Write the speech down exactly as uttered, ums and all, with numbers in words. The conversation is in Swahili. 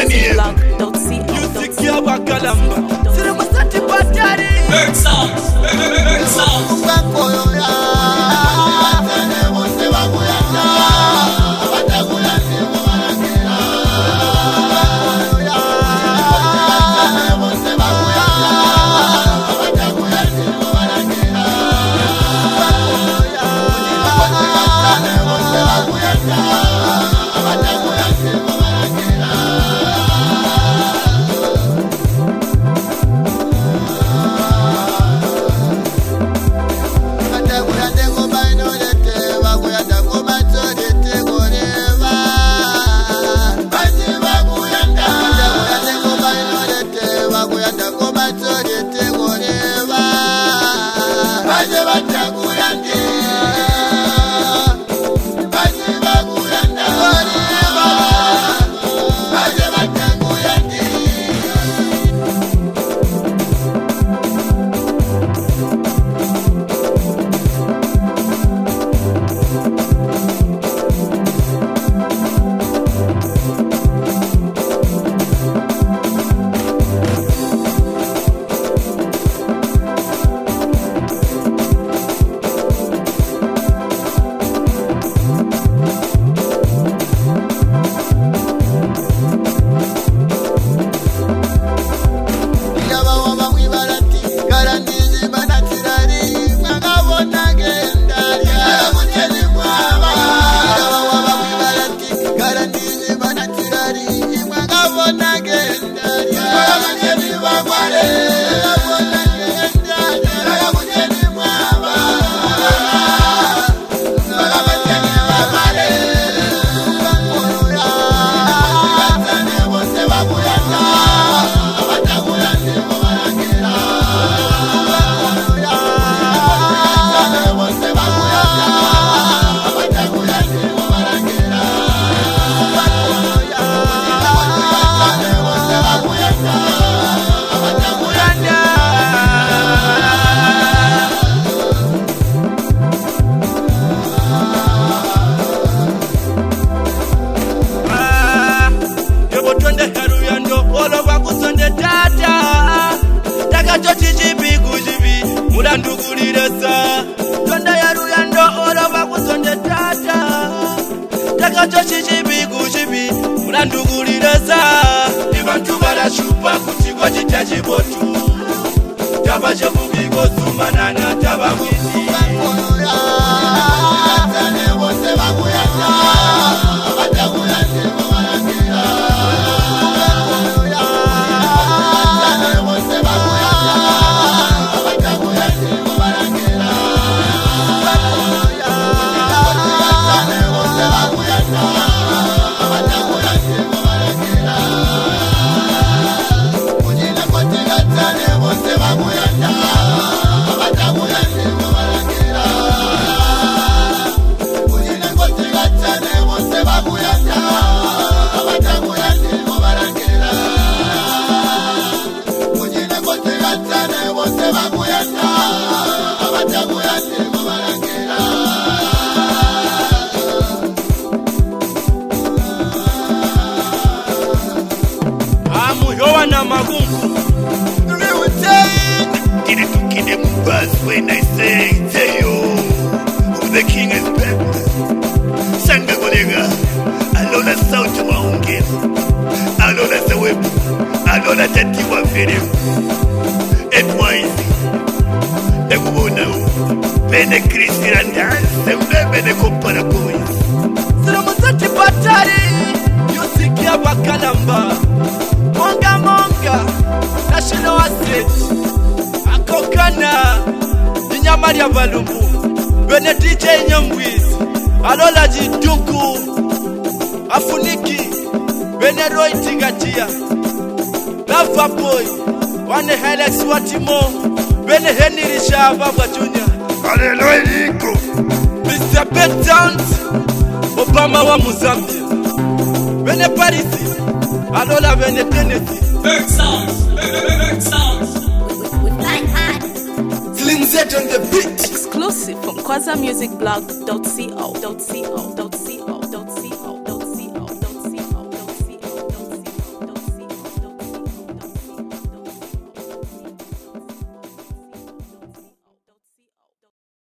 music blog dot co. Music ya bakalamba. Sira masati patari. Big sounds. Big sounds. Nduguliresa tonda ya ruyando orova kusonde tata takacho chichibi kuchibi nduguliresa ibantu barashupa kuchigwa chitachibotu taba chebubiko sumanana taba mwiti na magungu. Did it to kill them buzz when I say, say yo, who the king is back. Sanga Golega, Alona South Mountain, Alona Saweb, Alona Tatiwa Film, and Wise, the Gubona, Bene Christian dance, and Bene Compana Boys. Siramusati Patari, Yusikia Bakalamba, Monga Monga, National Asset. Akokana Inyamari ya Balumbu Bene D J Nyambwizi Alola Jiduku Afuniki Bene Roy Tigatia Lava Boy Wane Helix Watimo Bene Henry Shababa Junior Hallelujah Nico Mister Big Towns Obama wa Mozambique Bene Paris Alola Bene Tennessee Big sounds, big sounds. Slim Z on the beat. Exclusive from Kwaza Music Blog dot co.